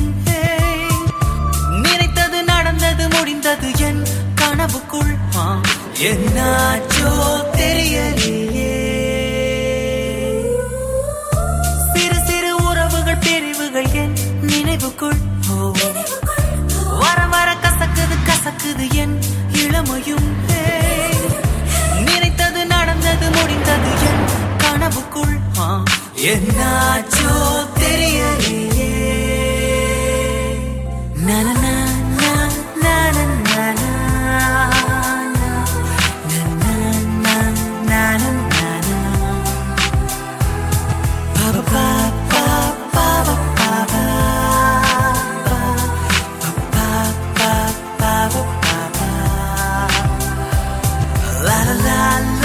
Hey, நினைத்தது நடந்தது முடிந்தது என் கனவுக்குள். என்னாச்சோ தெரியலையே. சிறு சிறு உறவுகள் பிரிவுகள் என் நினைவுக்குள். வர வர கசக்குது கசக்குது என் இளமையும். நினைத்தது நடந்தது முடிந்தது என் கனவுக்குள். என்னாச்சோ தெரியலையே. நன la la la